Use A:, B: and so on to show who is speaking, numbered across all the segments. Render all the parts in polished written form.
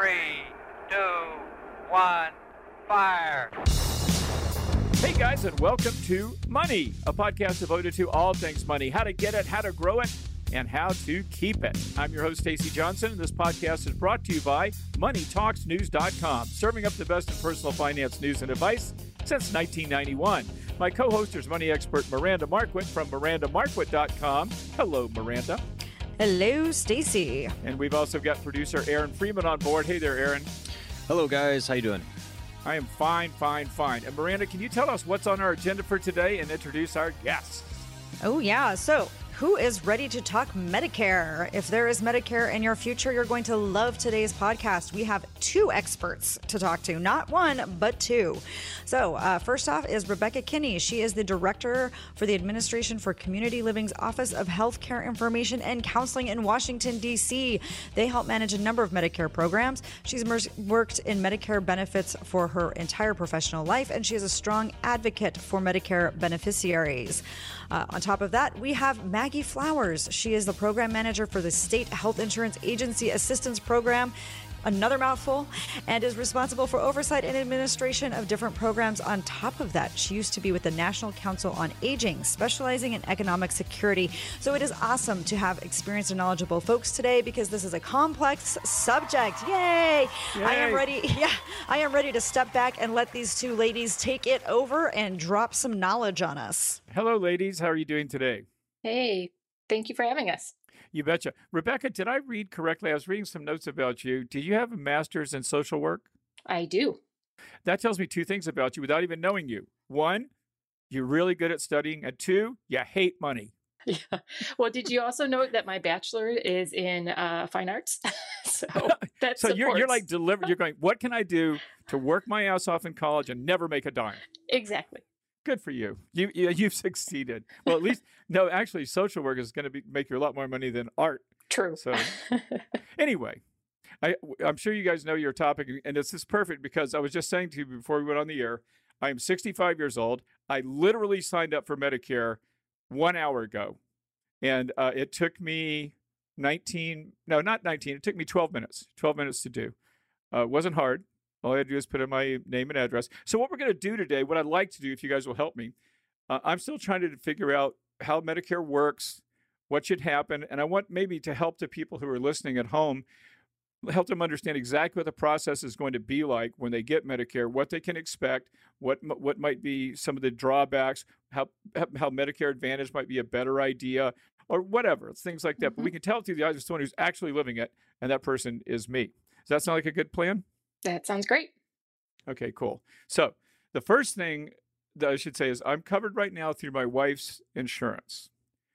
A: Three, two, one, fire.
B: Hey guys, and welcome to Money, a podcast devoted to all things money, how to get it, how to grow it, and how to keep it. I'm your host, Stacey Johnson, and this podcast is brought to you by MoneyTalksNews.com, serving up the best in personal finance news and advice since 1991. My co-host is money expert Miranda Marquit from MirandaMarquit.com. Hello, Miranda.
C: Hello, Stacey.
B: And we've also got producer Aaron Freeman on board. Hey there, Aaron.
D: Hello, guys. How you doing?
B: I am fine. And Miranda, can you tell us what's on our agenda for today and introduce our guests?
C: Oh, yeah. So, who is ready to talk Medicare? If there is Medicare in your future, you're going to love today's podcast. We have two experts to talk to, not one, but two. So first off is Rebecca Kinney. She is the director for the Administration for Community Living's Office of Healthcare Information and Counseling in Washington, D.C. They help manage a number of Medicare programs. She's worked in Medicare benefits for her entire professional life, and she is a strong advocate for Medicare beneficiaries. On top of that, we have Maggie Flowers. She is the program manager for the State Health Insurance Agency Assistance Program, another mouthful, and is responsible for oversight and administration of different programs. On top of that, she used to be with the National Council on Aging, specializing in economic security. So it is awesome to have experienced and knowledgeable folks today because this is a complex subject. Yay! I am ready to step back and let these two ladies take it over and drop some knowledge on us.
B: Hello, ladies. How are you doing today?
E: Hey, thank you for having us.
B: You betcha. Rebecca, did I read correctly? I was reading some notes about you. Do you have a master's in social work?
E: I do.
B: That tells me two things about you without even knowing you. One, you're really good at studying. And two, you hate money.
E: Yeah. Well, did you also note that my bachelor is in fine arts? So that's
B: so you're like delivered. You're going, what can I do to work my ass off in college and never make a dime?
E: Exactly.
B: Good for you. You've succeeded. Well, at least, no, actually, social work is going to make you a lot more money than art.
E: True.
B: So anyway, I'm sure you guys know your topic, and this is perfect because I was just saying to you before we went on the air, I am 65 years old. I literally signed up for Medicare 1 hour ago, and it took me it took me 12 minutes to do. It wasn't hard. All I had to do is put in my name and address. So what we're going to do today, what I'd like to do, if you guys will help me, I'm still trying to figure out how Medicare works, what should happen, and I want maybe to help the people who are listening at home, help them understand exactly what the process is going to be like when they get Medicare, what they can expect, what might be some of the drawbacks, how Medicare Advantage might be a better idea, or whatever, things like that. Mm-hmm. But we can tell it through the eyes of someone who's actually living it, and that person is me. Does that sound like a good plan?
E: That sounds great.
B: Okay, cool. So the first thing that I should say is I'm covered right now through my wife's insurance.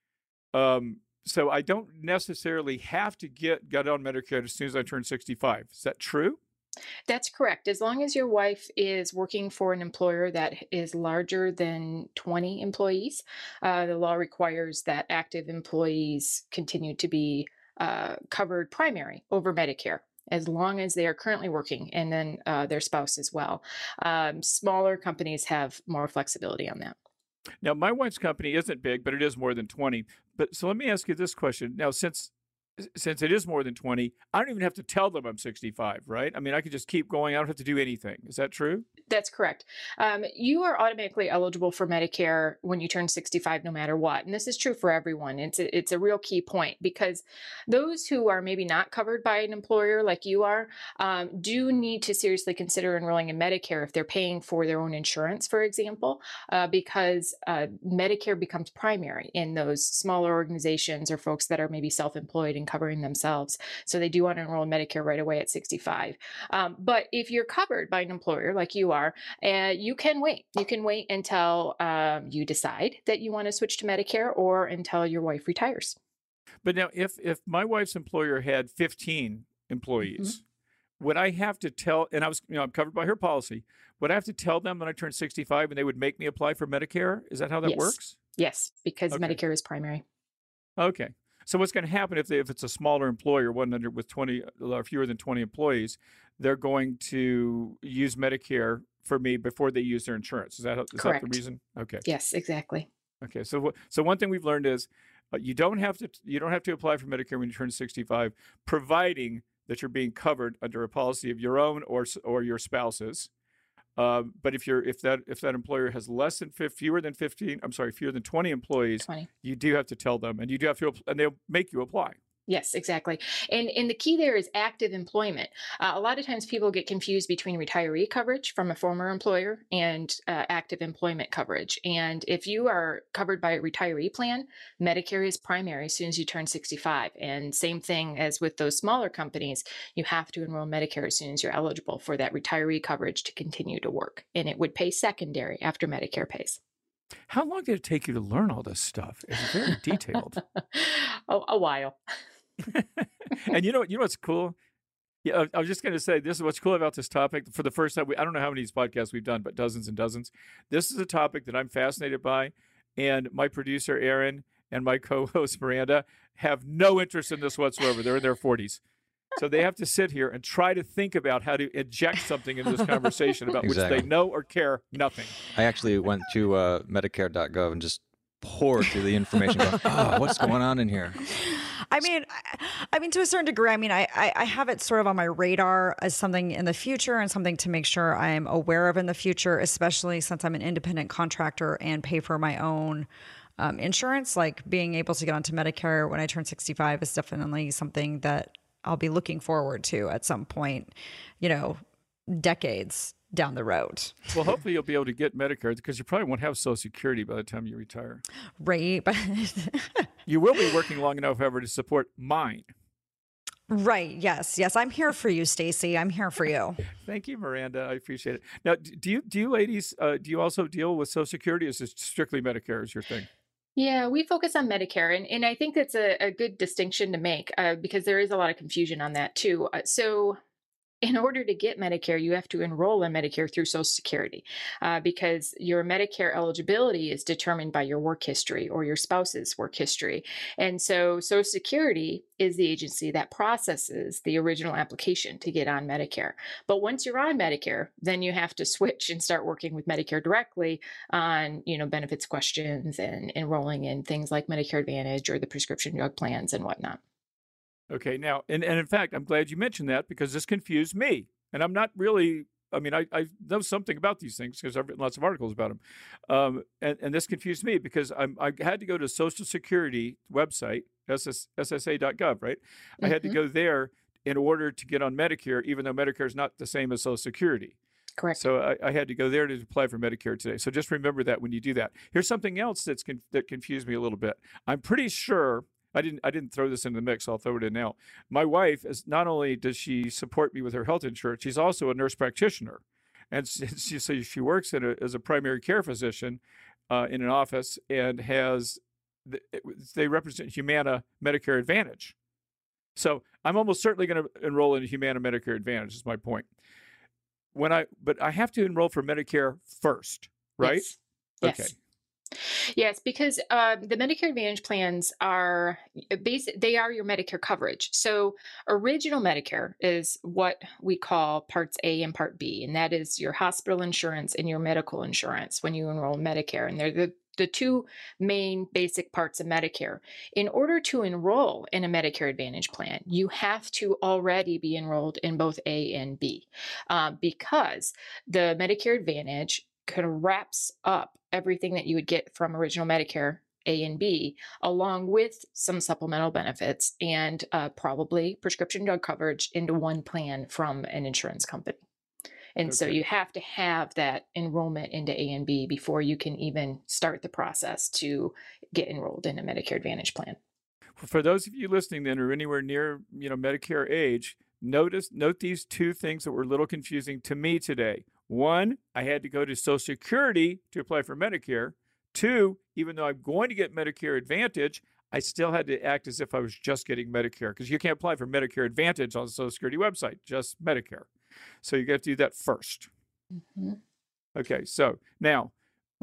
B: So I don't necessarily have to get on Medicare as soon as I turn 65. Is that true?
E: That's correct. As long as your wife is working for an employer that is larger than 20 employees, the law requires that active employees continue to be covered primary over Medicare, as long as they are currently working, and then their spouse as well. Smaller companies have more flexibility on that.
B: Now, my wife's company isn't big, but it is more than 20. But so let me ask you this question. Now, since it is more than 20, I don't even have to tell them I'm 65, right? I mean, I could just keep going. I don't have to do anything. Is that true?
E: That's correct. You are automatically eligible for Medicare when you turn 65, no matter what. And this is true for everyone. It's a real key point because those who are maybe not covered by an employer like you are do need to seriously consider enrolling in Medicare if they're paying for their own insurance, for example, because Medicare becomes primary in those smaller organizations or folks that are maybe self-employed and covering themselves. So they do want to enroll in Medicare right away at 65. But if you're covered by an employer like you are, you can wait. You can wait until you decide that you want to switch to Medicare or until your wife retires.
B: But now, if my wife's employer had 15 employees, would I have to tell, and I'm covered by her policy, would I have to tell them when I turn 65 and they would make me apply for Medicare? Is that how that works?
E: Yes, because Medicare is primary.
B: Okay. So what's going to happen if it's a smaller employer, with 20 or fewer than 20 employees, they're going to use Medicare for me before they use their insurance. Is that the reason? Okay.
E: Yes, exactly.
B: Okay. So one thing we've learned is you don't have to apply for Medicare when you turn 65, providing that you're being covered under a policy of your own or your spouse's. But if that employer has fewer than 20 employees,
E: 20.
B: you do have to tell them, and you do have to, and they'll make you apply.
E: Yes, exactly. And the key there is active employment. A lot of times people get confused between retiree coverage from a former employer and active employment coverage. And if you are covered by a retiree plan, Medicare is primary as soon as you turn 65. And same thing as with those smaller companies, you have to enroll Medicare as soon as you're eligible for that retiree coverage to continue to work. And it would pay secondary after Medicare pays.
B: How long did it take you to learn all this stuff? It's very detailed.
E: A while.
B: And you know what's cool? Yeah, I was just going to say, this is what's cool about this topic. For the first time, I don't know how many of these podcasts we've done, but dozens and dozens. This is a topic that I'm fascinated by. And my producer, Aaron, and my co-host, Miranda, have no interest in this whatsoever. They're in their 40s. So they have to sit here and try to think about how to inject something into this conversation about which they know or care nothing.
D: I actually went to Medicare.gov and just poured through the information. Going, what's going on in here?
C: I mean, to a certain degree, I have it sort of on my radar as something in the future and something to make sure I am aware of in the future, especially since I'm an independent contractor and pay for my own insurance. Like being able to get onto Medicare when I turn 65 is definitely something that I'll be looking forward to at some point, decades down the road.
B: Well, hopefully you'll be able to get Medicare because you probably won't have Social Security by the time you retire.
C: Right. But
B: you will be working long enough, however, to support mine.
C: Right. Yes. I'm here for you, Stacy. I'm here for you.
B: Thank you, Miranda. I appreciate it. Now, do you ladies, do you also deal with Social Security, or is it strictly Medicare is your thing?
E: Yeah, we focus on Medicare, and I think that's a good distinction to make because there is a lot of confusion on that too. So in order to get Medicare, you have to enroll in Medicare through Social Security because your Medicare eligibility is determined by your work history or your spouse's work history. And so Social Security is the agency that processes the original application to get on Medicare. But once you're on Medicare, then you have to switch and start working with Medicare directly on, benefits questions and enrolling in things like Medicare Advantage or the prescription drug plans and whatnot.
B: Okay, now, and in fact, I'm glad you mentioned that because this confused me. And I'm not really, I know something about these things because I've written lots of articles about them. And this confused me because I had to go to Social Security website, SSA.gov, right? I had to go there in order to get on Medicare, even though Medicare is not the same as Social Security.
E: Correct.
B: So I had to go there to apply for Medicare today. So just remember that when you do that. Here's something else that confused me a little bit. I'm pretty sure I didn't throw this in the mix. I'll throw it in now. My wife is not only does she support me with her health insurance, she's also a nurse practitioner, and she works as a primary care physician in an office and they represent Humana Medicare Advantage. So I'm almost certainly going to enroll in Humana Medicare Advantage. Is my point. But I have to enroll for Medicare first, right?
E: Yes.
B: Okay.
E: Yes. Yes, because the Medicare Advantage plans are they are your Medicare coverage. So original Medicare is what we call Parts A and Part B, and that is your hospital insurance and your medical insurance when you enroll in Medicare. And they're the two main basic parts of Medicare. In order to enroll in a Medicare Advantage plan, you have to already be enrolled in both A and B because the Medicare Advantage kind of wraps up everything that you would get from original Medicare A and B, along with some supplemental benefits and probably prescription drug coverage into one plan from an insurance company. And so you have to have that enrollment into A and B before you can even start the process to get enrolled in a Medicare Advantage plan.
B: For those of you listening that are anywhere near, Medicare age, note these two things that were a little confusing to me today. One, I had to go to Social Security to apply for Medicare. Two, even though I'm going to get Medicare Advantage, I still had to act as if I was just getting Medicare because you can't apply for Medicare Advantage on the Social Security website, just Medicare. So you got to do that first.
E: Mm-hmm.
B: Okay, so now,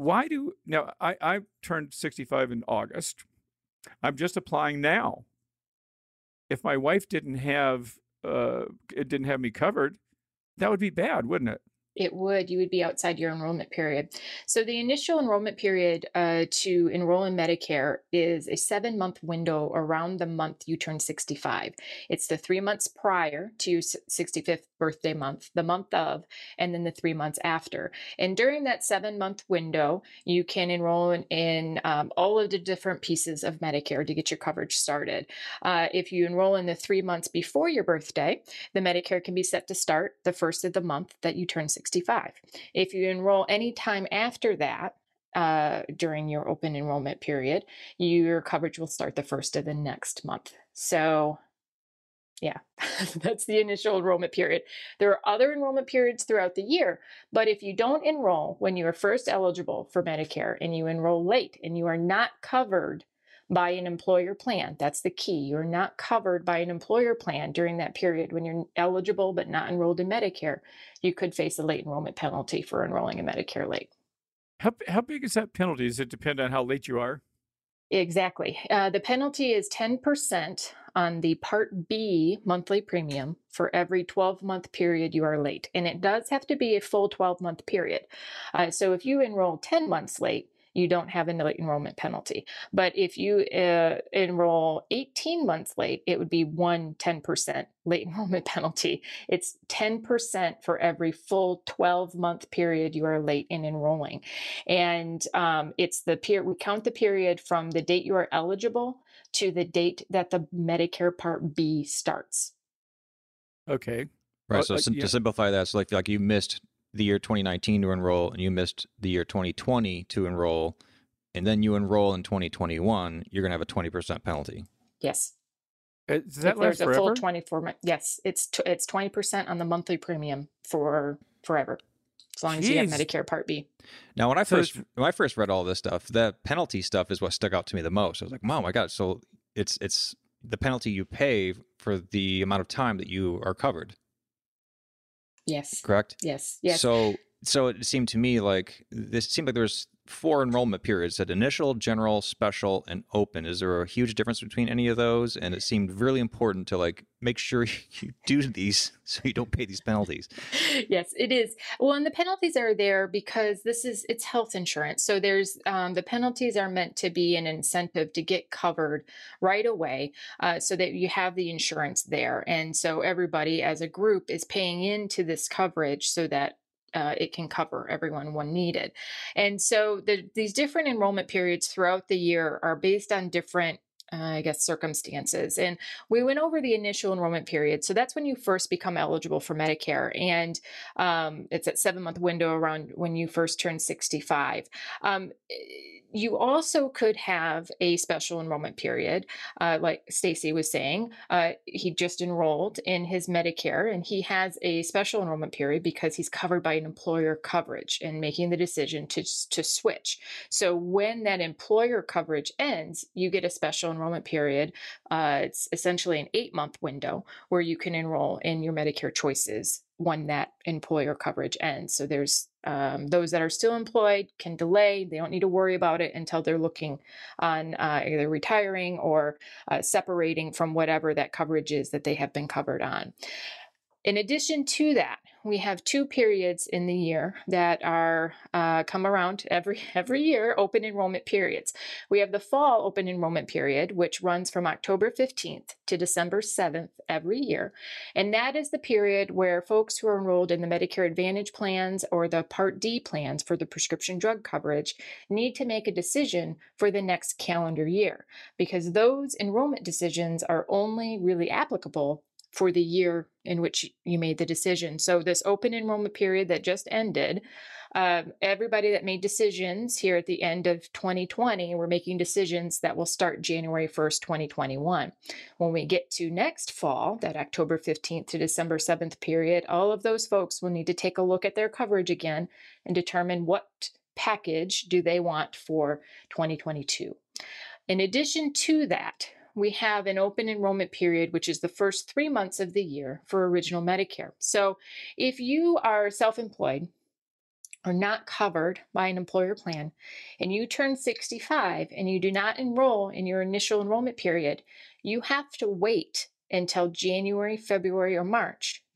B: I turned 65 in August. I'm just applying now. If my wife didn't have me covered, that would be bad, wouldn't it?
E: It would. You would be outside your enrollment period. So the initial enrollment period to enroll in Medicare is a 7-month window around the month you turn 65. It's the 3 months prior to your 65th birthday month, the month of, and then the 3 months after. And during that 7-month window, you can enroll in all of the different pieces of Medicare to get your coverage started. If you enroll in the 3 months before your birthday, the Medicare can be set to start the first of the month that you turn 65. If you enroll any time after that, during your open enrollment period, your coverage will start the first of the next month. So yeah, that's the initial enrollment period. There are other enrollment periods throughout the year, but if you don't enroll when you are first eligible for Medicare and you enroll late and you are not covered by an employer plan, that's the key. You're not covered by an employer plan during that period when you're eligible but not enrolled in Medicare, you could face a late enrollment penalty for enrolling in Medicare late.
B: How big is that penalty? Does it depend on how late you are?
E: Exactly. The penalty is 10% on the Part B monthly premium for every 12-month period you are late. And it does have to be a full 12-month period. So if you enroll 10 months late, you don't have a late enrollment penalty. But if you enroll 18 months late, it would be 10% late enrollment penalty. It's 10% for every full 12-month period you are late in enrolling. And it's the period, we count the period from the date you are eligible to the date that the Medicare Part B starts.
B: Okay.
D: Right. So to simplify that, so like you missed the year 2019 to enroll, and you missed the year 2020 to enroll, and then you enroll in 2021, you're going to have a 20% penalty.
E: Yes.
B: Does that last
E: there's
B: forever?
E: A full 24 months. Yes, it's 20% on the monthly premium for forever, as long as you have Medicare Part B.
D: Now, when I first read all this stuff, the penalty stuff is what stuck out to me the most. I was like, "Oh my god!" So it's the penalty you pay for the amount of time that you are covered.
E: Yes.
D: Correct?
E: Yes.
D: So it seemed to me like there's 4 enrollment periods: at initial, general, special, and open. Is there a huge difference between any of those? And it seemed really important to like make sure you do these so you don't pay these penalties.
E: Yes, it is. Well, and the penalties are there because it's health insurance. So there's the penalties are meant to be an incentive to get covered right away, so that you have the insurance there. And so everybody as a group is paying into this coverage so that it can cover everyone when needed. And so these different enrollment periods throughout the year are based on different circumstances. And we went over the initial enrollment period. So that's when you first become eligible for Medicare. And it's that 7-month window around when you first turn 65. You also could have a special enrollment period, like Stacy was saying. He just enrolled in his Medicare, and he has a special enrollment period because he's covered by an employer coverage and making the decision to switch. So when that employer coverage ends, you get a special enrollment period. It's essentially an 8-month window where you can enroll in your Medicare choices when that employer coverage ends. So there's those that are still employed can delay. They don't need to worry about it until they're looking on either retiring or separating from whatever that coverage is that they have been covered on. In addition to that, we have 2 periods in the year that are come around every year, open enrollment periods. We have the fall open enrollment period, which runs from October 15th to December 7th every year. And that is the period where folks who are enrolled in the Medicare Advantage plans or the Part D plans for the prescription drug coverage need to make a decision for the next calendar year, because those enrollment decisions are only really applicable for the year in which you made the decision. So this open enrollment period that just ended, everybody that made decisions here at the end of 2020 were making decisions that will start January 1st, 2021. When we get to next fall, that October 15th to December 7th period, all of those folks will need to take a look at their coverage again and determine what package do they want for 2022. In addition to that, we have an open enrollment period, which is the first 3 months of the year for original Medicare. So if you are self-employed or not covered by an employer plan, and you turn 65 and you do not enroll in your initial enrollment period, you have to wait until January, February, or March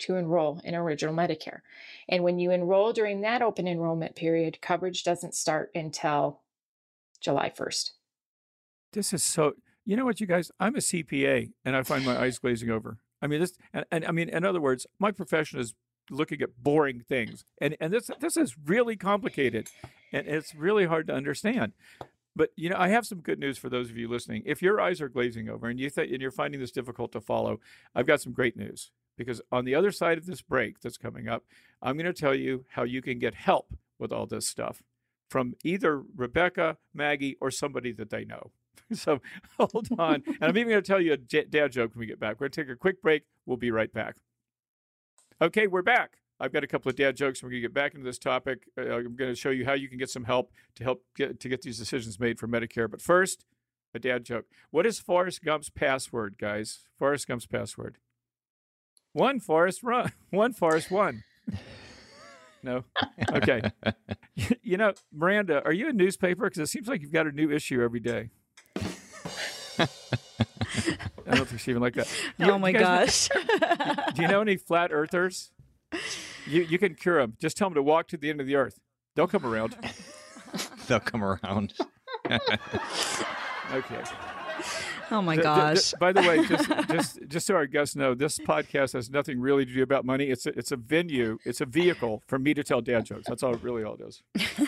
E: to enroll in original Medicare. And when you enroll during that open enrollment period, coverage doesn't start until July 1st.
B: This is so, you know what, you guys, I'm a CPA and I find my eyes glazing over. I mean, I mean, in other words, my profession is looking at boring things. And this is really complicated and it's really hard to understand. But, you know, I have some good news for those of you listening. If your eyes are glazing over and you're finding this difficult to follow, I've got some great news. Because on the other side of this break that's coming up, I'm going to tell you how you can get help with all this stuff from either Rebecca, Maggie, or somebody that they know. So hold on. And I'm even going to tell you a dad joke when we get back. We're going to take a quick break. We'll be right back. Okay, we're back. I've got a couple of dad jokes. We're going to get back into this topic. I'm going to show you how you can get some help to get these decisions made for Medicare. But first, a dad joke. What is Forrest Gump's password, guys? Forrest Gump's password. One Forrest run. One Forrest won. No? Okay. You know, Miranda, are you a newspaper? Because it seems like you've got a new issue every day. I don't think she even like that.
C: Oh my gosh.
B: Do you know any flat earthers? You can cure them. Just tell them to walk to the end of the earth. They'll come around.
D: They'll come around.
B: Okay.
C: Oh my gosh.
B: By the way, just so our guests know, this podcast has nothing really to do about money. It's a venue. It's a vehicle for me to tell dad jokes. That's all it is.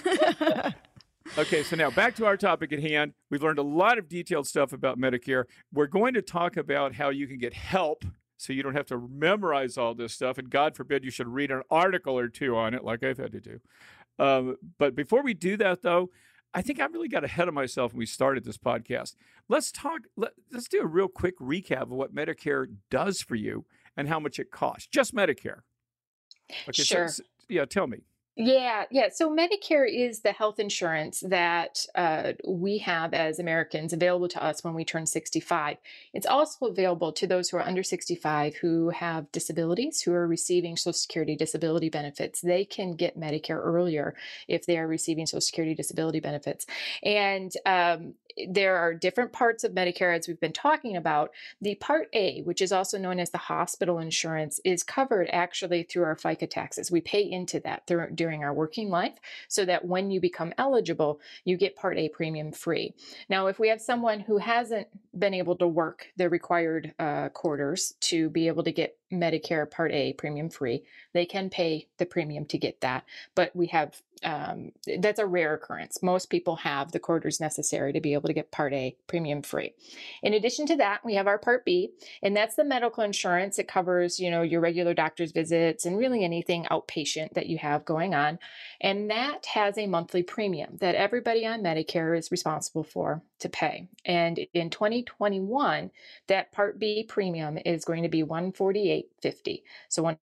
B: Okay, so now back to our topic at hand. We've learned a lot of detailed stuff about Medicare. We're going to talk about how you can get help so you don't have to memorize all this stuff. And God forbid you should read an article or two on it like I've had to do. But before we do that, though, I think I really got ahead of myself when we started this podcast. Let's do a real quick recap of what Medicare does for you and how much it costs. Just Medicare. Okay,
E: Sure.
B: So, yeah, tell me.
E: Yeah. So Medicare is the health insurance that we have as Americans available to us when we turn 65. It's also available to those who are under 65 who have disabilities, who are receiving Social Security disability benefits. They can get Medicare earlier if they are receiving Social Security disability benefits. And there are different parts of Medicare, as we've been talking about. The Part A, which is also known as the hospital insurance, is covered actually through our FICA taxes. We pay into that during our working life so that when you become eligible, you get Part A premium free. Now, if we have someone who hasn't been able to work the required quarters to be able to get Medicare Part A premium free, they can pay the premium to get that. But we have that's a rare occurrence. Most people have the quarters necessary to be able to get Part A premium free. In addition to that, we have our Part B, and that's the medical insurance. It covers, your regular doctor's visits and really anything outpatient that you have going on. And that has a monthly premium that everybody on Medicare is responsible for to pay. And in 2021, that Part B premium is going to be $148.50. So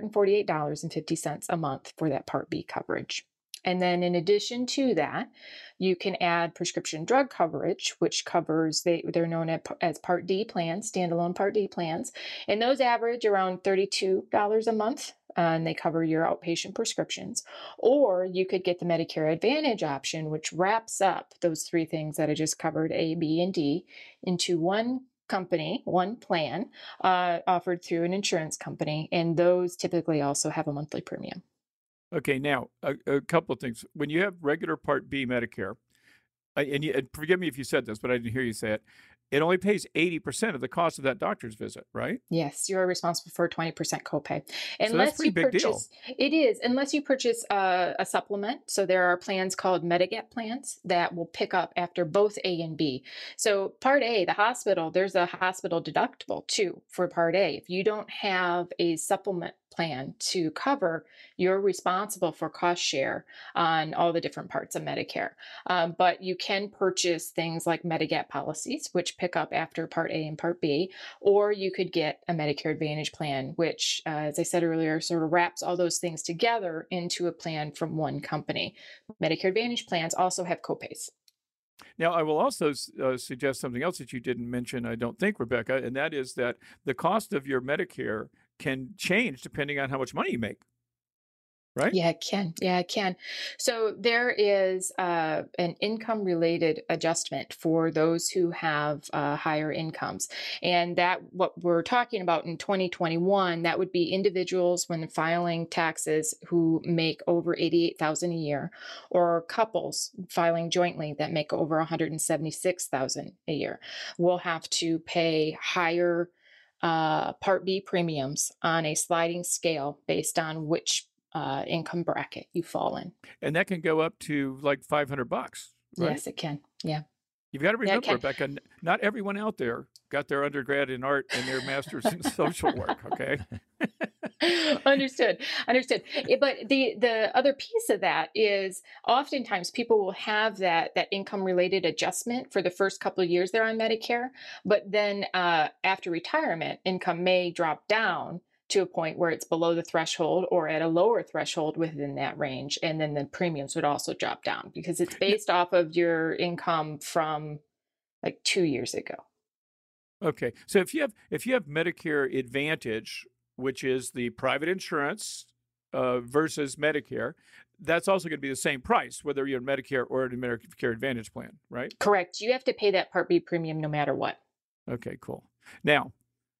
E: $148.50 a month for that Part B coverage. And then in addition to that, you can add prescription drug coverage, which covers, they're known as Part D plans, standalone Part D plans. And those average around $32 a month, and they cover your outpatient prescriptions. Or you could get the Medicare Advantage option, which wraps up those three things that I just covered, A, B, and D, into one company, one plan offered through an insurance company. And those typically also have a monthly premium.
B: Okay, now, a couple of things. When you have regular Part B Medicare, and forgive me if you said this, but I didn't hear you say it, it only pays 80% of the cost of that doctor's visit, right?
E: Yes, you are responsible for a 20% copay.
B: So that's a pretty big deal.
E: It is, unless you purchase a supplement. So there are plans called Medigap plans that will pick up after both A and B. So Part A, the hospital, there's a hospital deductible too for Part A. If you don't have a supplement plan to cover, you're responsible for cost share on all the different parts of Medicare. But you can purchase things like Medigap policies, which pick up after Part A and Part B, or you could get a Medicare Advantage plan, which, as I said earlier, sort of wraps all those things together into a plan from one company. Medicare Advantage plans also have copays.
B: Now, I will also suggest something else that you didn't mention, I don't think, Rebecca, and that is that the cost of your Medicare can change depending on how much money you make. right?
E: Yeah, it can. Yeah, it can. So there is an income related adjustment for those who have higher incomes. And that what we're talking about in 2021, that would be individuals when filing taxes who make over 88,000 a year, or couples filing jointly that make over 176,000 a year will have to pay higher Part B premiums on a sliding scale based on which income bracket you fall in.
B: And that can go up to like $500, right?
E: Yes, it can. Yeah.
B: You've got to
E: Yeah, it
B: remember,
E: can.
B: Rebecca, not everyone out there got their undergrad in art and their master's in social work, okay?
E: Understood. But the other piece of that is oftentimes people will have that income related adjustment for the first couple of years they're on Medicare, but then after retirement, income may drop down to a point where it's below the threshold or at a lower threshold within that range, and then the premiums would also drop down because it's based off of your income from like 2 years ago.
B: Okay. So if you have Medicare Advantage, which is the private insurance versus Medicare, that's also going to be the same price, whether you're in Medicare or in a Medicare Advantage plan, right?
E: Correct. You have to pay that Part B premium no matter what.
B: Okay, cool. Now,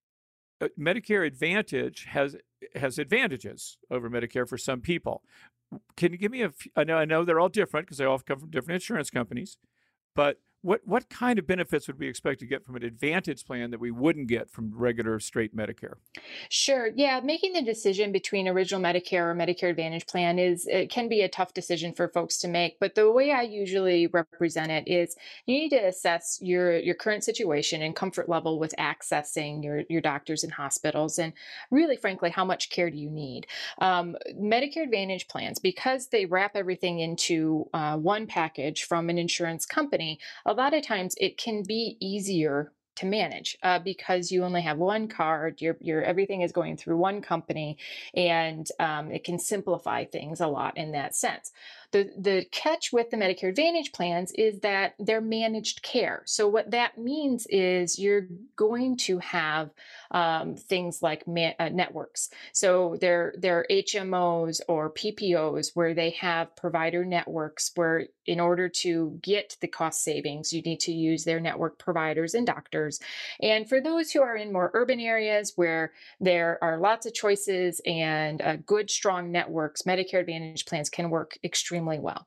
B: Medicare Advantage has advantages over Medicare for some people. Can you give me I know they're all different because they all come from different insurance companies, but what kind of benefits would we expect to get from an Advantage plan that we wouldn't get from regular straight Medicare?
E: Sure. Yeah. Making the decision between original Medicare or Medicare Advantage plan it can be a tough decision for folks to make. But the way I usually represent it is you need to assess your current situation and comfort level with accessing your doctors and hospitals. And really, frankly, how much care do you need? Medicare Advantage plans, because they wrap everything into one package from an insurance company, a lot of times it can be easier to manage because you only have one card, your everything is going through one company, and it can simplify things a lot in that sense. The catch with the Medicare Advantage plans is that they're managed care. So what that means is you're going to have things like networks. So they're HMOs or PPOs where they have provider networks where in order to get the cost savings, you need to use their network providers and doctors. And for those who are in more urban areas where there are lots of choices and good, strong networks, Medicare Advantage plans can work extremely well.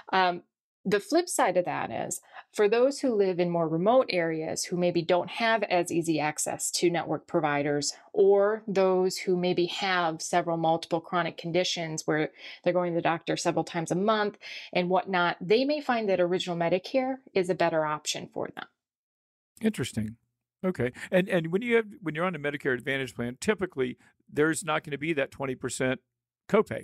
E: The flip side of that is for those who live in more remote areas who maybe don't have as easy access to network providers, or those who maybe have multiple chronic conditions where they're going to the doctor several times a month and whatnot, they may find that original Medicare is a better option for them.
B: Interesting. Okay. And when you're on a Medicare Advantage plan, typically there's not going to be that 20% copay.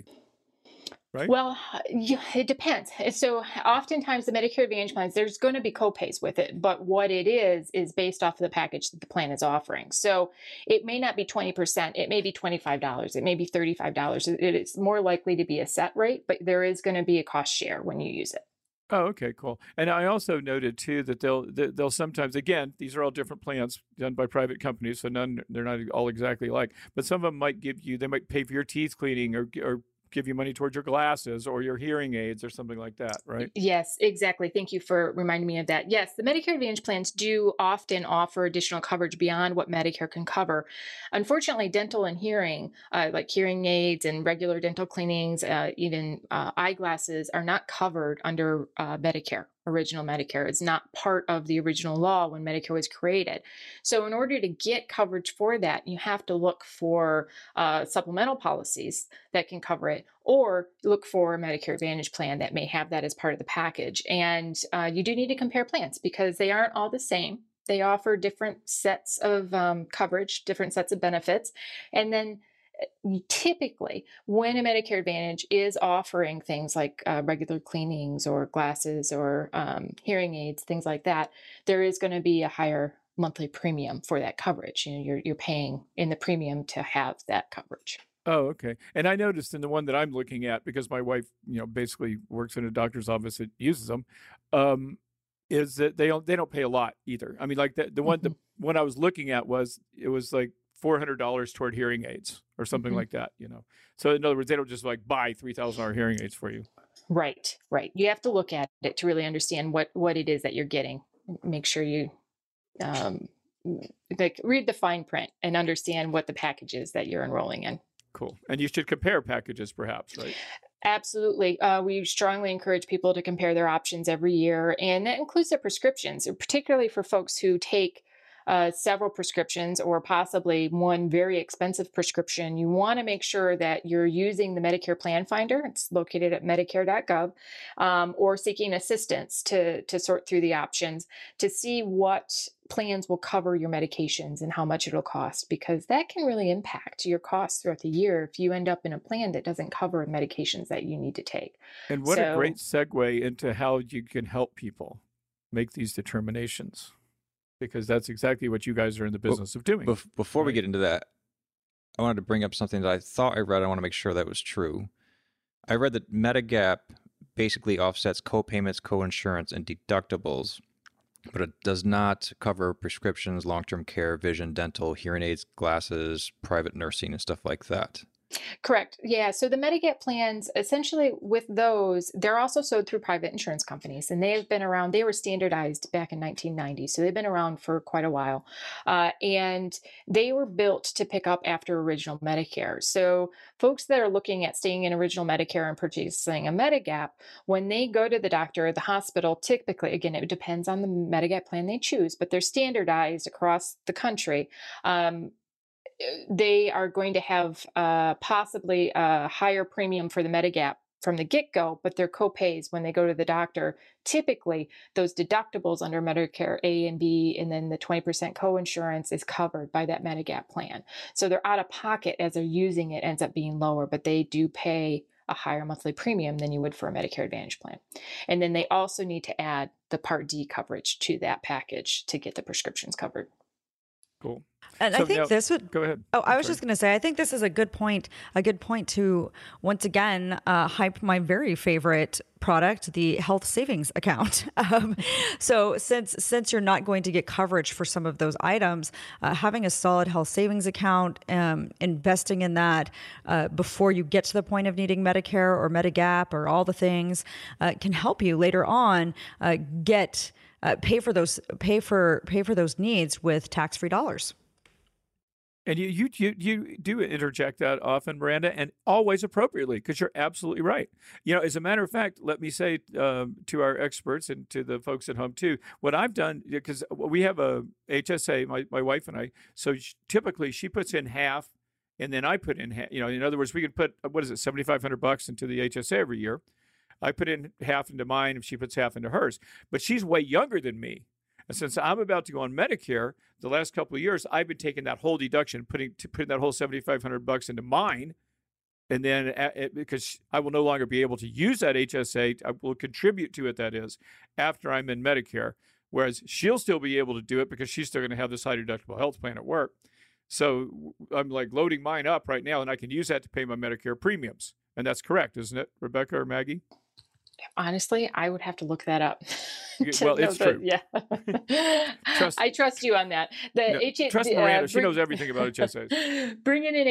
B: Right?
E: Well, it depends. So oftentimes the Medicare Advantage plans, there's going to be copays with it, but what it is based off of the package that the plan is offering. So it may not be 20%, it may be $25, it may be $35. It's more likely to be a set rate, but there is going to be a cost share when you use it.
B: Oh, okay, cool. And I also noted too that they'll sometimes, again, these are all different plans done by private companies, so they're not all exactly alike, but some of them might they might pay for your teeth cleaning or give you money towards your glasses or your hearing aids or something like that, right?
E: Yes, exactly. Thank you for reminding me of that. Yes, the Medicare Advantage plans do often offer additional coverage beyond what Medicare can cover. Unfortunately, dental and hearing, like hearing aids and regular dental cleanings, even eyeglasses, are not covered under Medicare. Original Medicare. It's not part of the original law when Medicare was created. So in order to get coverage for that, you have to look for supplemental policies that can cover it, or look for a Medicare Advantage plan that may have that as part of the package. And you do need to compare plans because they aren't all the same. They offer different sets of coverage, different sets of benefits. And then typically, when a Medicare Advantage is offering things like regular cleanings or glasses or hearing aids, things like that, there is going to be a higher monthly premium for that coverage. You're paying in the premium to have that coverage.
B: Oh, okay. And I noticed in the one that I'm looking at, because my wife, basically works in a doctor's office that uses them, is that they don't pay a lot either. I mean, like the one I was looking at was like $400 toward hearing aids or something like that, So in other words, they don't just like buy $3,000 hearing aids for you.
E: Right. You have to look at it to really understand what it is that you're getting. Make sure you read the fine print and understand what the package is that you're enrolling in.
B: Cool. And you should compare packages perhaps, right?
E: Absolutely. We strongly encourage people to compare their options every year, and that includes the prescriptions, particularly for folks who take several prescriptions or possibly one very expensive prescription. You want to make sure that you're using the Medicare Plan Finder. It's located at medicare.gov, or seeking assistance to sort through the options to see what plans will cover your medications and how much it'll cost, because that can really impact your costs throughout the year if you end up in a plan that doesn't cover medications that you need to take.
B: And what a great segue into how you can help people make these determinations, because that's exactly what you guys are in the business of doing.
D: Before we get into that, I wanted to bring up something that I thought I read. I want to make sure that was true. I read that Medigap basically offsets co-payments, co-insurance, and deductibles, but it does not cover prescriptions, long-term care, vision, dental, hearing aids, glasses, private nursing, and stuff like that.
E: Correct. Yeah. So the Medigap plans, essentially with those, they're also sold through private insurance companies, and they have been around. They were standardized back in 1990. So they've been around for quite a while. And they were built to pick up after original Medicare. So folks that are looking at staying in original Medicare and purchasing a Medigap, when they go to the doctor or the hospital, typically, again, it depends on the Medigap plan they choose, but they're standardized across the country. They are going to have possibly a higher premium for the Medigap from the get-go, but their copays when they go to the doctor, typically those deductibles under Medicare A and B, and then the 20% co-insurance is covered by that Medigap plan. So their out-of-pocket as they're using it ends up being lower, but they do pay a higher monthly premium than you would for a Medicare Advantage plan. And then they also need to add the Part D coverage to that package to get the prescriptions covered.
B: Cool.
C: And
B: So
C: I think
B: now-
C: this would
B: Go ahead.
C: Oh, I
B: I'm
C: was
B: sorry.
C: just going to say, I think this is a good point to once again hype my very favorite product, the health savings account. So since you're not going to get coverage for some of those items, having a solid health savings account, investing in that before you get to the point of needing Medicare or Medigap or all the things can help you later on pay for those needs with tax-free dollars.
B: And you do interject that often, Miranda, and always appropriately, because you're absolutely right. As a matter of fact, let me say to our experts and to the folks at home too, what I've done, because we have a HSA, my wife and I, so typically she puts in half, and then I put in half. In other words, we could put $7,500 into the HSA every year. I put in half into mine, if she puts half into hers. But she's way younger than me. And since I'm about to go on Medicare, the last couple of years, I've been taking that whole deduction, putting that whole $7,500 into mine. And then because I will no longer be able to use that HSA, I will contribute to it, that is, after I'm in Medicare. Whereas she'll still be able to do it because she's still going to have this high deductible health plan at work. So I'm like loading mine up right now, and I can use that to pay my Medicare premiums. And that's correct, isn't it, Rebecca or Maggie?
E: Honestly, I would have to look that up.
B: Well, it's true.
E: Yeah. I trust you on that.
B: Trust Miranda. She knows everything about HSAs.
E: Bringing in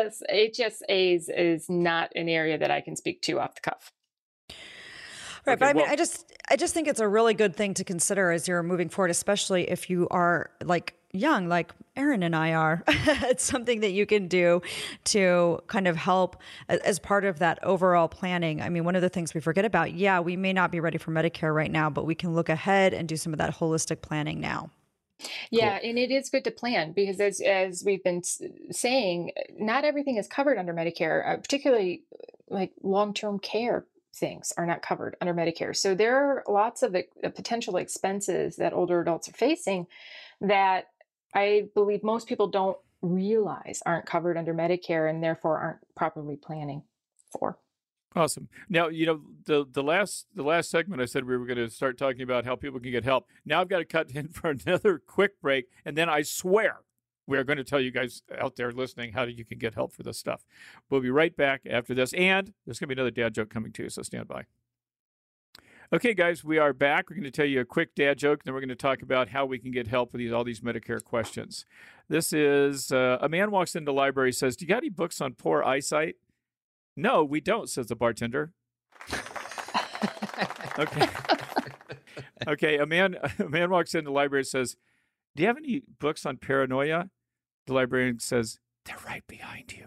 E: HSAs is not an area that I can speak to off the cuff.
C: Right,
B: Okay,
C: but I mean,
B: well-
C: I just think it's a really good thing to consider as you're moving forward, especially if you are like young, like Aaron and I are. It's something that you can do to kind of help as part of that overall planning. I mean, one of the things we forget about, we may not be ready for Medicare right now, but we can look ahead and do some of that holistic planning now.
E: Yeah, and it is good to plan because as we've been saying, not everything is covered under Medicare, particularly like long-term care things are not covered under Medicare. So there are lots of potential expenses that older adults are facing that I believe most people don't realize aren't covered under Medicare and therefore aren't properly planning for.
B: Awesome. Now, the last segment I said we were going to start talking about how people can get help. Now I've got to cut in for another quick break, and then I swear we are going to tell you guys out there listening how you can get help for this stuff. We'll be right back after this, and there's going to be another dad joke coming too, so stand by. Okay, guys, we are back. We're going to tell you a quick dad joke, and then we're going to talk about how we can get help with all these Medicare questions. This is a man walks into the library, says, "Do you got any books on poor eyesight?" "No, we don't," says the bartender. Okay. Okay, a man walks into the library and says, "Do you have any books on paranoia?" The librarian says, "They're right behind you."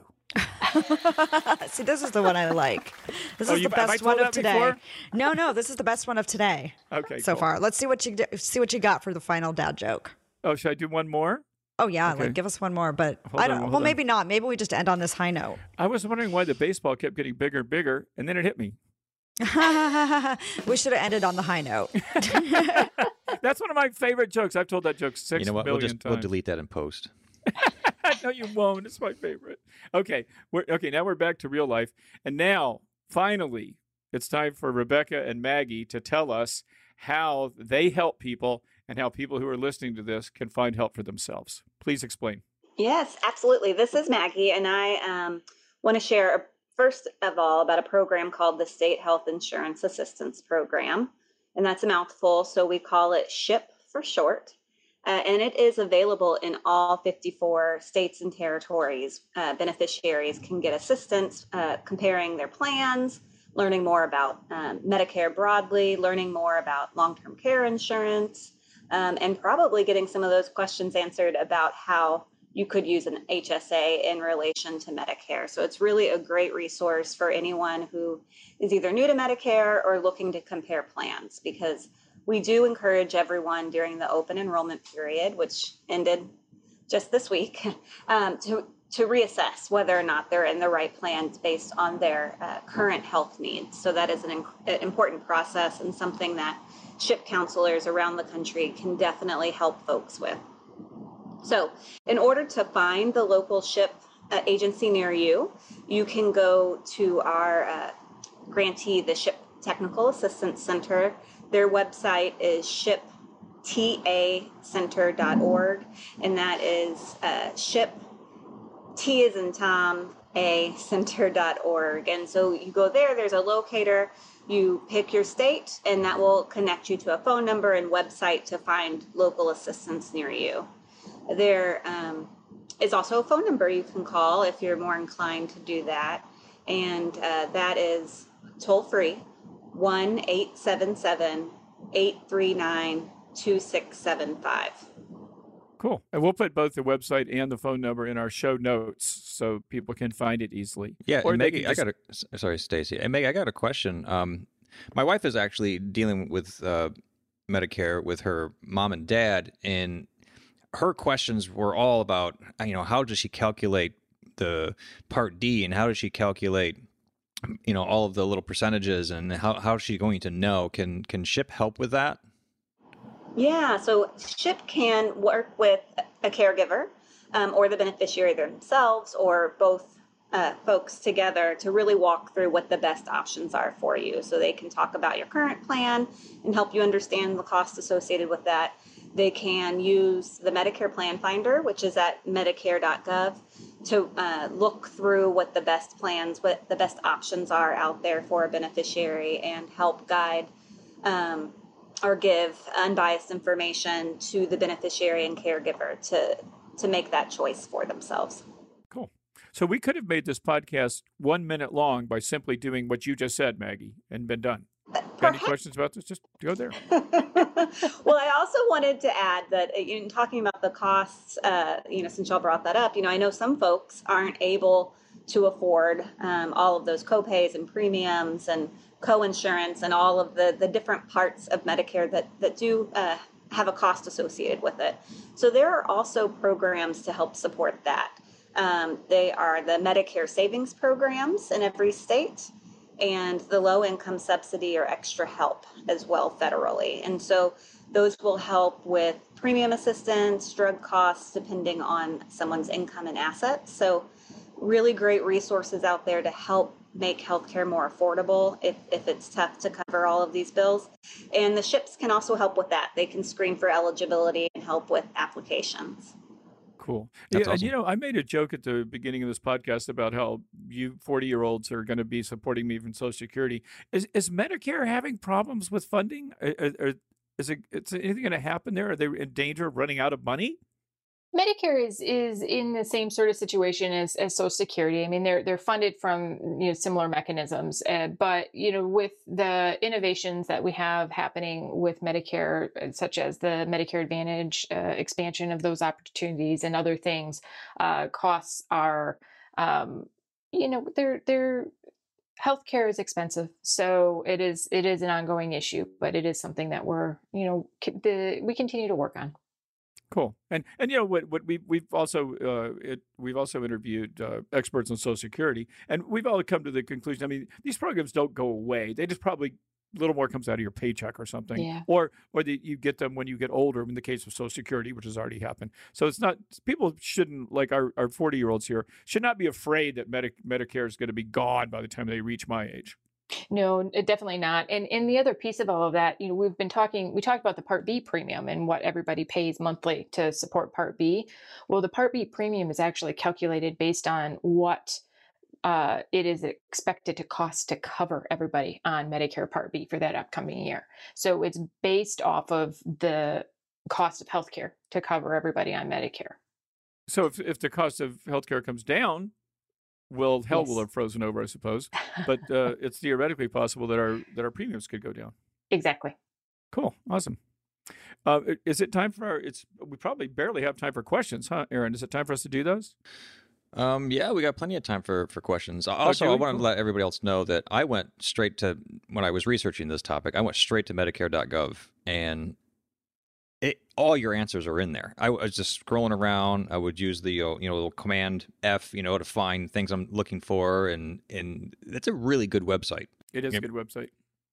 C: See, this is the one I like. This is the
B: have I
C: best
B: told
C: one of
B: that
C: today.
B: before?
C: No, this is the best one of today.
B: Okay,
C: so
B: cool.
C: far. Let's see what you got for the final dad joke.
B: Oh, should I do one more?
C: Oh yeah,
B: Okay.
C: give us one more. But
B: Hold
C: I don't.
B: on,
C: Well,
B: hold
C: maybe not. Maybe we just end on this high note.
B: I was wondering why the baseball kept getting bigger and bigger, and then it hit me.
C: We should have ended on the high note.
B: That's one of my favorite jokes. I've told that joke 6
D: You know what?
B: million
D: We'll
B: times.
D: delete that in post.
B: No, you won't. It's my favorite. Okay, now we're back to real life, and now finally, it's time for Rebecca and Maggie to tell us how they help people and how people who are listening to this can find help for themselves. Please explain.
F: Yes, absolutely. This is Maggie, and I want to share, first of all, about a program called the State Health Insurance Assistance Program, and that's a mouthful, so we call it SHIP for short. And it is available in all 54 states and territories. Beneficiaries can get assistance comparing their plans, learning more about Medicare broadly, learning more about long-term care insurance, and probably getting some of those questions answered about how you could use an HSA in relation to Medicare. So it's really a great resource for anyone who is either new to Medicare or looking to compare plans, because we do encourage everyone during the open enrollment period, which ended just this week, to reassess whether or not they're in the right plans based on their current health needs. So that is an important process and something that SHIP counselors around the country can definitely help folks with. So in order to find the local SHIP agency near you, you can go to our grantee, the SHIP Technical Assistance Center. Their website is shiptacenter.org, and that is SHIP, T as in Tom, A center.org. And so you go there, there's a locator, you pick your state, and that will connect you to a phone number and website to find local assistance near you. There is also a phone number you can call if you're more inclined to do that, and that is toll-free, 1-877-839-2675.
B: Cool. And we'll put both the website and the phone number in our show notes so people can find it easily.
D: Yeah,
B: Or
D: and
B: they
D: Maggie,
B: can just-
D: sorry, Stacy. And Maggie, I got a question. My wife is actually dealing with Medicare with her mom and dad, and her questions were all about, how does she calculate the Part D, and how does she calculate, all of the little percentages, and how is she going to know? Can SHIP help with that?
F: Yeah, so SHIP can work with a caregiver or the beneficiary themselves, or both folks together, to really walk through what the best options are for you. So they can talk about your current plan and help you understand the cost associated with that. They can use the Medicare Plan Finder, which is at medicare.gov, to look through what the best plans, what the best options are out there for a beneficiary, and help guide or give unbiased information to the beneficiary and caregiver to make that choice for themselves.
B: Cool. So we could have made this podcast 1 minute long by simply doing what you just said, Maggie, and been done. Got any questions about this? Just go there.
F: Well, I also wanted to add that in talking about the costs, since y'all brought that up, I know some folks aren't able to afford all of those copays and premiums and co-insurance and all of the different parts of Medicare that do have a cost associated with it. So there are also programs to help support that. They are the Medicare savings programs in every state, and the low-income subsidy or extra help as well federally. And so those will help with premium assistance, drug costs, depending on someone's income and assets. So really great resources out there to help make healthcare more affordable if it's tough to cover all of these bills. And the SHIPs can also help with that. They can screen for eligibility and help with applications.
B: Cool.
D: That's
B: Yeah, and
D: awesome.
B: I made a joke at the beginning of this podcast about how you 40-year-olds are going to be supporting me from Social Security. Is Medicare having problems with funding? Is anything going to happen there? Are they in danger of running out of money?
E: Medicare is in the same sort of situation as Social Security. I mean, they're funded from similar mechanisms, but with the innovations that we have happening with Medicare, such as the Medicare Advantage expansion of those opportunities and other things, costs are, they're healthcare is expensive, so it is an ongoing issue, but it is something that we continue to work on.
B: Cool. And what we've also we've also interviewed experts on Social Security, and we've all come to the conclusion. I mean, these programs don't go away. They just probably a little more comes out of your paycheck or something,
E: Yeah.
B: or you get them when you get older. In the case of Social Security, which has already happened, so it's not people shouldn't like our 40-year-olds here should not be afraid that Medicare is going to be gone by the time they reach my age.
E: No, definitely not. And the other piece of all of that, we talked about the Part B premium and what everybody pays monthly to support Part B. Well, the Part B premium is actually calculated based on what it is expected to cost to cover everybody on Medicare Part B for that upcoming year. So it's based off of the cost of healthcare to cover everybody on Medicare.
B: So if the cost of healthcare comes down, well, hell will
E: Yes.
B: have frozen over, I suppose. But it's theoretically possible that our premiums could go down.
E: Exactly.
B: Cool, awesome. Is it time for we probably barely have time for questions, huh, Aaron? Is it time for us to do those?
D: Yeah, we got plenty of time for questions.
B: do
D: Also, I
B: we?
D: wanted
B: Cool.
D: to let everybody else know that I went straight to, when I was researching this topic, I went straight to Medicare.gov, and all your answers are in there. I was just scrolling around. I would use the little Command F, to find things I'm looking for, and it's a really good website.
B: It is
D: Yep.
B: a good website.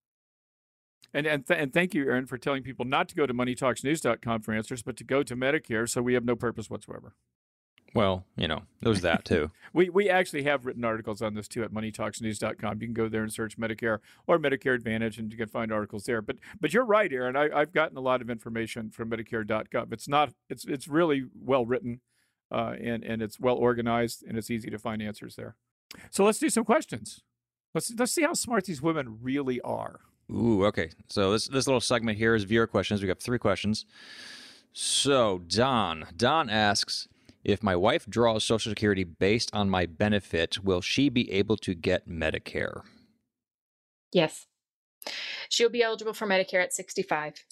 B: And thank you, Aaron, for telling people not to go to moneytalksnews.com for answers, but to go to Medicare, so we have no purpose whatsoever.
D: Well, there's that too.
B: We actually have written articles on this too at moneytalksnews.com. You can go there and search Medicare or Medicare Advantage, and you can find articles there. But you're right, Aaron. I've gotten a lot of information from Medicare.gov. It's really well written, and it's well organized, and it's easy to find answers there. So let's do some questions. Let's see how smart these women really are.
D: Ooh, okay. So this little segment here is viewer questions. We got 3 questions. So Don asks, if my wife draws Social Security based on my benefit, will she be able to get Medicare?
E: Yes. She'll be eligible for Medicare at 65,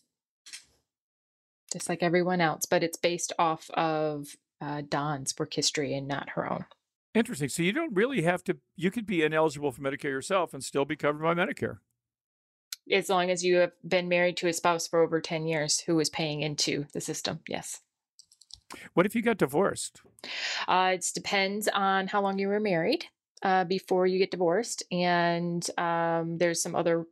E: just like everyone else, but it's based off of Dawn's work history and not her own.
B: Interesting. So you don't really have to. You could be ineligible for Medicare yourself and still be covered by Medicare.
E: As long as you have been married to a spouse for over 10 years who is paying into the system, yes.
B: What if you got divorced?
E: It depends on how long you were married before you get divorced. And there's some other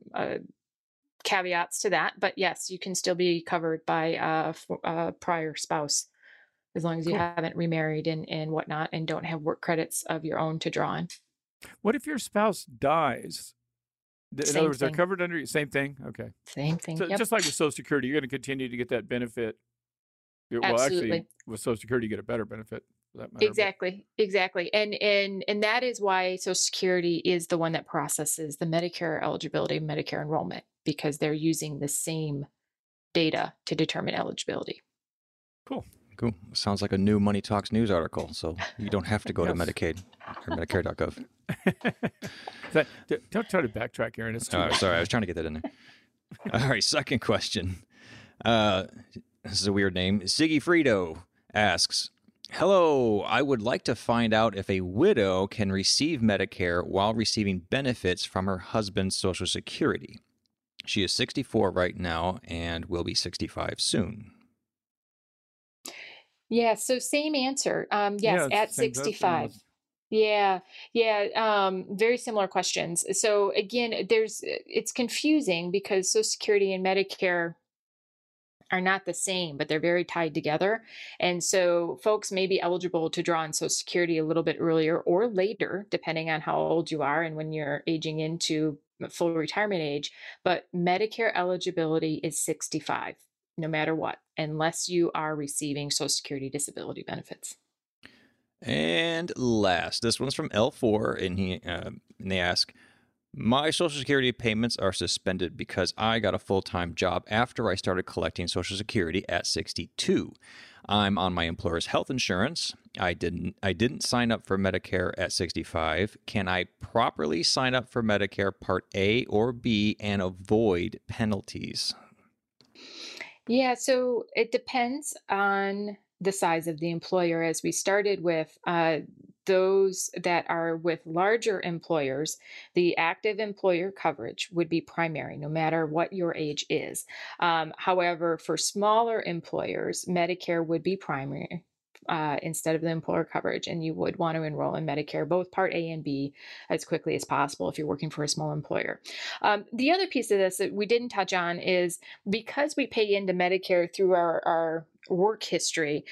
E: caveats to that. But yes, you can still be covered by a prior spouse as long as you
B: Cool.
E: haven't remarried and whatnot and don't have work credits of your own to draw on.
B: What if your spouse dies? In
E: Same
B: other words, they're
E: thing.
B: covered under same thing. Okay,
E: Same thing.
B: so
E: Yep.
B: just like with Social Security, you're going to continue to get that benefit. Well, actually,
E: Absolutely.
B: with Social Security, you get a better benefit for that matter.
E: Exactly. And that is why Social Security is the one that processes the Medicare eligibility, Medicare enrollment, because they're using the same data to determine eligibility.
B: Cool.
D: Sounds like a new Money Talks News article, so you don't have to go to
B: Yes.
D: Medicaid or Medicare.gov.
B: Don't try to backtrack, Aaron. It's too
D: Oh,
B: late.
D: sorry, I was trying to get that in there. All right, second question. This is a weird name. Sigifredo asks, hello, I would like to find out if a widow can receive Medicare while receiving benefits from her husband's Social Security. She is 64 right now and will be 65 soon.
E: Yeah, so same answer. Yes,
B: Yeah, it's
E: at
B: the same- that's
E: 65.
B: almost-
E: Yeah. Very similar questions. So again, it's confusing because Social Security and Medicare are not the same, but they're very tied together. And so folks may be eligible to draw on Social Security a little bit earlier or later, depending on how old you are and when you're aging into full retirement age. But Medicare eligibility is 65. no matter what, unless you are receiving Social Security disability benefits.
D: And last, this one's from L4, and they ask, my Social Security payments are suspended because I got a full-time job after I started collecting Social Security at 62. I'm on my employer's health insurance. I didn't sign up for Medicare at 65. Can I properly sign up for Medicare Part A or B and avoid penalties?
E: Yeah, so it depends on the size of the employer. As we started with, those that are with larger employers, the active employer coverage would be primary, no matter what your age is. However, for smaller employers, Medicare would be primary. Instead of the employer coverage, and you would want to enroll in Medicare, both Part A and B, as quickly as possible if you're working for a small employer. The other piece of this that we didn't touch on is because we pay into Medicare through our work history,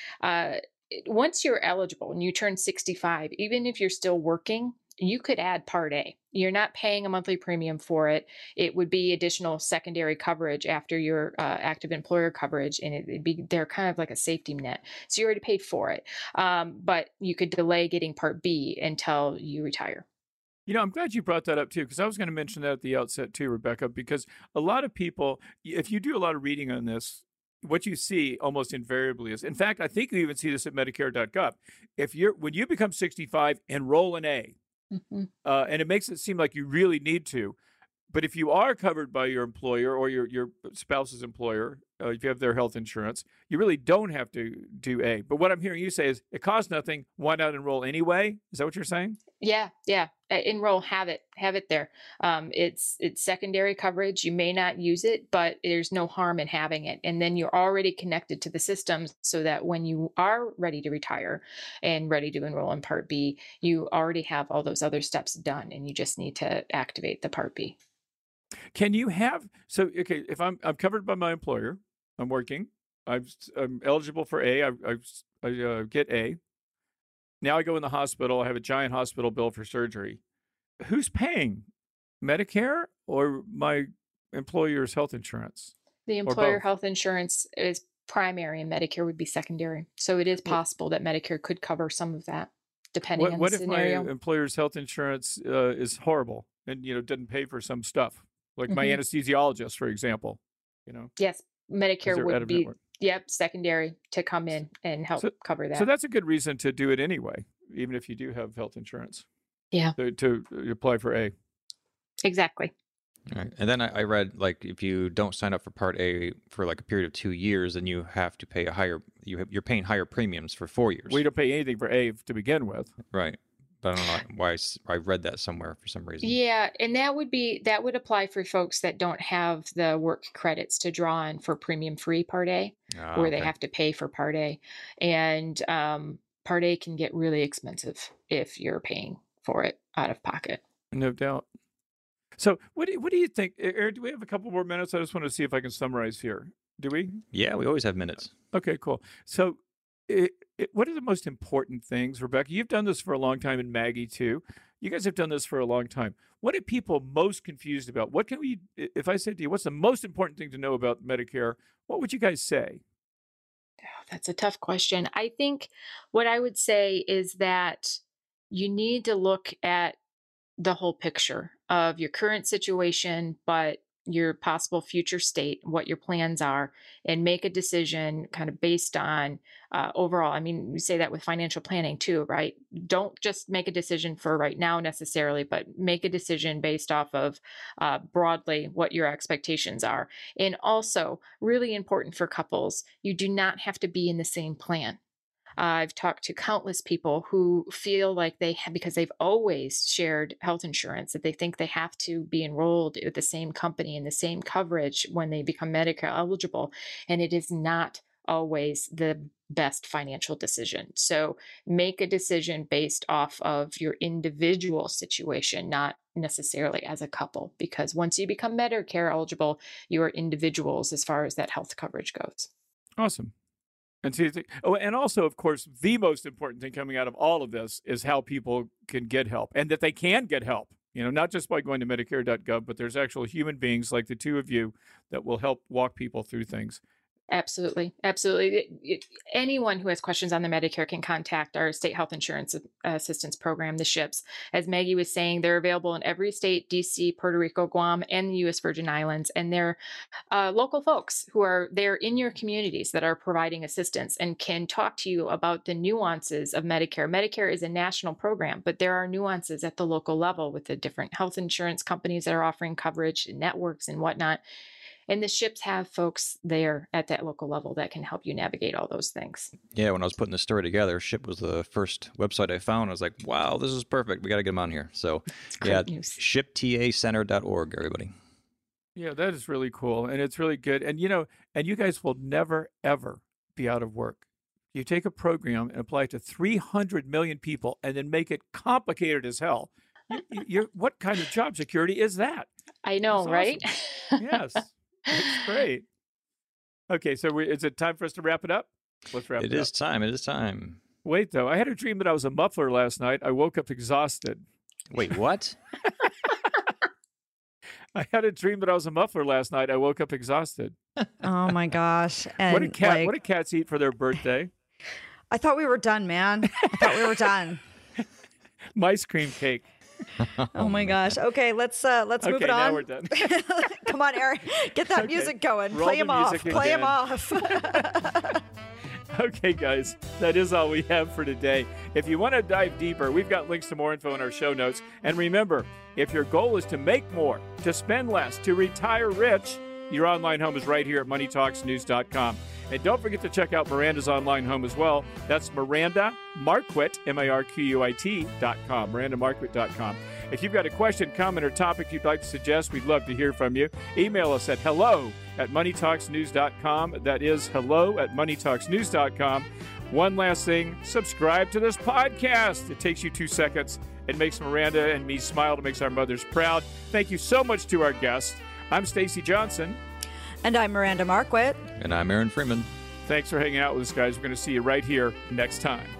E: once you're eligible and you turn 65, even if you're still working, you could add Part A. You're not paying a monthly premium for it. It would be additional secondary coverage after your active employer coverage, and they're kind of like a safety net. So you already paid for it, but you could delay getting Part B until you retire.
B: I'm glad you brought that up too, because I was going to mention that at the outset too, Rebecca, because a lot of people, if you do a lot of reading on this, what you see almost invariably is, in fact, I think you even see this at Medicare.gov. When you become 65, enroll in A.
E: Mm-hmm.
B: And it makes it seem like you really need to. But if you are covered by your employer or your spouse's employer, if you have their health insurance, you really don't have to do A. But what I'm hearing you say is it costs nothing. Why not enroll anyway? Is that what you're saying?
E: Yeah. Enroll, have it there. It's secondary coverage. You may not use it, but there's no harm in having it. And then you're already connected to the systems so that when you are ready to retire and ready to enroll in Part B, you already have all those other steps done, and you just need to activate the Part B.
B: Can you okay, if I'm covered by my employer, I'm working, I'm eligible for A, I get A. Now I go in the hospital, I have a giant hospital bill for surgery. Who's paying? Medicare or my employer's health insurance?
E: The employer health insurance is primary and Medicare would be secondary. So it is possible that Medicare could cover some of that, depending on the scenario.
B: What if my employer's health insurance is horrible and doesn't pay for some stuff? Like my anesthesiologist, for example,
E: Yes, Medicare would be, secondary to come in and help cover that.
B: So that's a good reason to do it anyway, even if you do have health insurance.
E: Yeah.
B: To apply for A.
E: Exactly.
D: All right. And then I read, like, if you don't sign up for Part A for like a period of 2 years, then you have to pay you're paying higher premiums for 4 years.
B: We don't pay anything for A to begin with.
D: Right. But I don't know why I read that somewhere for some reason.
E: Yeah, and that would apply for folks that don't have the work credits to draw on for premium-free Part A, where they have to pay for Part A. And Part A can get really expensive if you're paying for it out of pocket.
B: No doubt. So what do you think? Aaron, do we have a couple more minutes? I just want to see if I can summarize here. Do we?
D: Yeah, we always have minutes.
B: Okay, cool. So what are the most important things, Rebecca? You've done this for a long time, and Maggie too. You guys have done this for a long time. What are people most confused about? What can we, if I said to you, what's the most important thing to know about Medicare? What would you guys say?
E: Oh, that's a tough question. I think what I would say is that you need to look at the whole picture of your current situation, but your possible future state, what your plans are, and make a decision kind of based on overall. I mean, we say that with financial planning too, right? Don't just make a decision for right now necessarily, but make a decision based off of broadly what your expectations are. And also, really important for couples, you do not have to be in the same plan. I've talked to countless people who feel like they have, because they've always shared health insurance, that they think they have to be enrolled with the same company and the same coverage when they become Medicare eligible. And it is not always the best financial decision. So make a decision based off of your individual situation, not necessarily as a couple, because once you become Medicare eligible, you are individuals as far as that health coverage goes.
B: Awesome. And so and also, of course, the most important thing coming out of all of this is how people can get help, and that they can get help, not just by going to Medicare.gov, but there's actual human beings like the two of you that will help walk people through things.
E: Absolutely. Absolutely. Anyone who has questions on the Medicare can contact our state health insurance assistance program, the SHIPS. As Maggie was saying, they're available in every state, DC, Puerto Rico, Guam, and the U.S. Virgin Islands. And they're local folks who are there in your communities that are providing assistance and can talk to you about the nuances of Medicare. Medicare is a national program, but there are nuances at the local level with the different health insurance companies that are offering coverage, and networks and whatnot. And the SHIPS have folks there at that local level that can help you navigate all those things.
D: Yeah, when I was putting this story together, SHIP was the first website I found. I was like, wow, this is perfect. We got to get them on here. So, yeah, shiptacenter.org, everybody.
B: Yeah, that is really cool. And it's really good. And, and you guys will never, ever be out of work. You take a program and apply it to 300 million people and then make it complicated as hell. What kind of job security is that?
E: I know,
B: awesome.
E: Right?
B: Yes. That's great. Okay, so is it time for us to wrap it up? Let's wrap it up.
D: It is time. It is time.
B: Wait, though. I had a dream that I was a muffler last night. I woke up exhausted.
D: Wait, what?
B: I had a dream that I was a muffler last night. I woke up exhausted.
C: Oh, my gosh. And
B: what do cats eat for their birthday?
C: I thought we were done, man. I thought we were done.
B: Mice cream cake.
C: Oh my gosh. Okay, let's move it on.
B: Okay, now we're done.
C: Come on, Aaron. Get that music going.
B: Roll
C: Play him off.
B: music
C: Play him
B: again.
C: off.
B: Okay, guys, that is all we have for today. If you want to dive deeper, we've got links to more info in our show notes. And remember, if your goal is to make more, to spend less, to retire rich, your online home is right here at moneytalksnews.com. And don't forget to check out Miranda's online home as well. That's Miranda Marquit, MARQUIT.com, MirandaMarquit.com. If you've got a question, comment, or topic you'd like to suggest, we'd love to hear from you. Email us at hello@moneytalksnews.com. That is hello@moneytalksnews.com. One last thing, subscribe to this podcast. It takes you 2 seconds. It makes Miranda and me smile. It makes our mothers proud. Thank you so much to our guests. I'm Stacy Johnson.
C: And I'm Miranda Marquit.
D: And I'm Aaron Freeman.
B: Thanks for hanging out with us, guys. We're going to see you right here next time.